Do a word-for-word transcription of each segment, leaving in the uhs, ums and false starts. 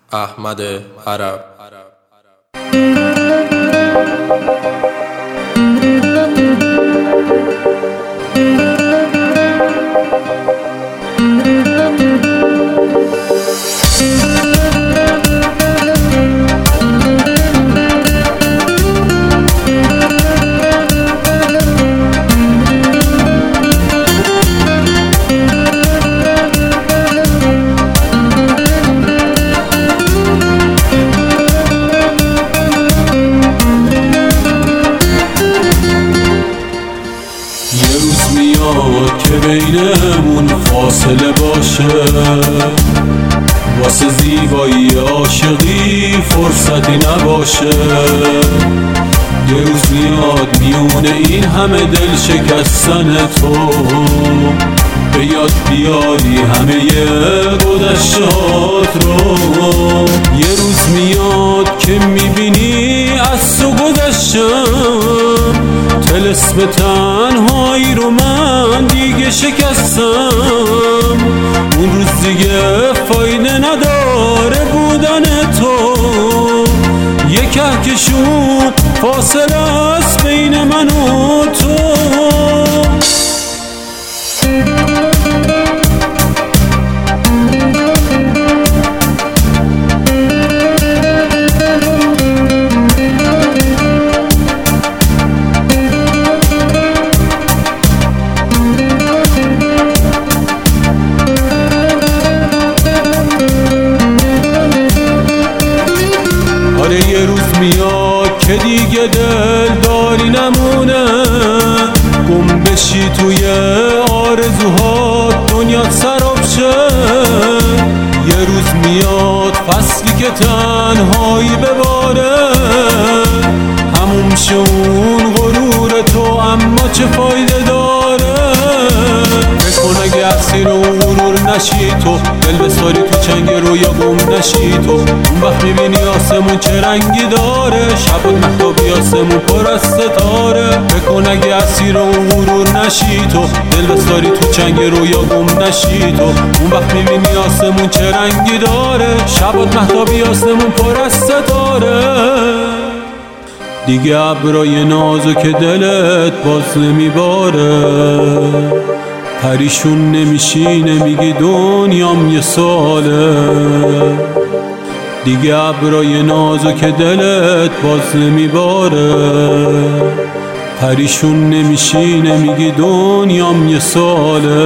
احمد عرب. که بینمون فاصله باشه، واسه زیبایی عاشقی فرصتی نباشه. یه روز میاد میونه این همه دل شکستن تو، به یاد بیاری همه گذشته‌هات رو. یه روز میاد که میبینی از تو گذشتم، طلسم تنهایی رو من دیگه شکستم. اون روز دیگه فایده نداره بودن تو، یه کهکشون فاصله است بین من و تو. یه روز میاد که دیگه دل داری نمونه، گم بشی توی آرزوهات دنیات سراب شه. یه روز میاد فصلی که تنهایی بباره، هموم شه اون غرور تو، اما چه فایده داره؟ بکن اگه اسیر اون غرور نشی تو، دل بساری تو چنگ رویا گم نشی تو. اون وقت میبینی آسمون چه رنگی داره، شب و مهتابی آسمون پر از ستاره. بکن اگه اسیر اون غرور نشی تو، دل بساری تو چنگ رویا گم نشی تو. اون وقت میبینی آسمون چه رنگی داره، شب و مهتابی آسمون پر از ستاره. دیگه ابرای نازو که دلت باز نمیباره، پریشون نمیشی نمیگی دنیام یه ساله. دیگه ابرای نازو که دلت باز نمیباره، پریشون نمیشی نمیگی دنیام یه ساله.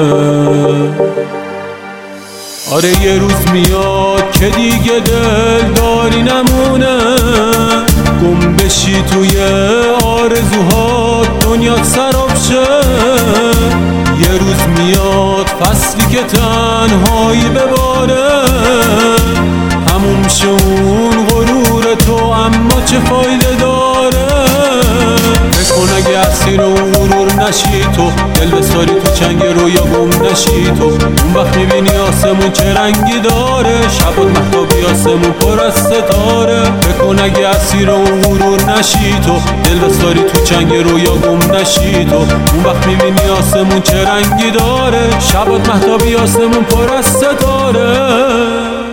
آره یه روز میاد که دیگه دل داری نمونه، گم بشی توی آرزوهات دنیات سراب شه. یه روز میاد فصلی که تنهایی بباره، هموم شه اون غرور تو، اما چه فایده داره؟ بکن اگه اسیر اون غرور نشی تو، دل بساری تو چنگ رویا گم نشی تو. اون وقت میبینی آسمون چه رنگی داره، شب و مهتابی آسمون پر از ستاره. بکن اگه اسیر اون غرور نشی تو، دل بساری تو چنگ رویا گم نشی تو. اون وقت میبینی آسمون چه رنگی داره، شب و مهتابی آسمون پر از ستاره.